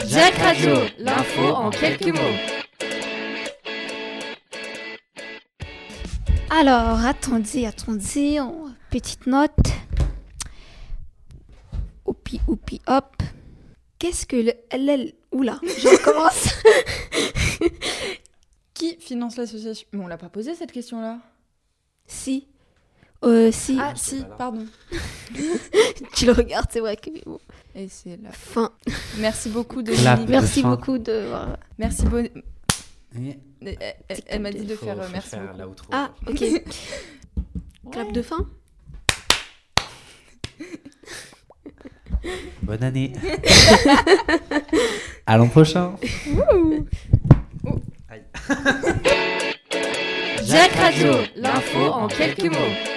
Jack Radio, l'info en quelques mots. Alors, attendez, petite note. Oupi, hop. Qu'est-ce que Oula, je recommence. Qui finance l'association? Mais on l'a pas posé cette question-là. Si. Si. Ah, si, pardon. Tu le regardes, c'est vrai que bon. Et c'est la Fin. Merci beaucoup de. Merci beaucoup de. Merci Elle m'a dit de faire merci beaucoup. Ah, ok. Clap de fin. Bonne année. À l'an prochain. Jack Radio, l'info en quelques mots.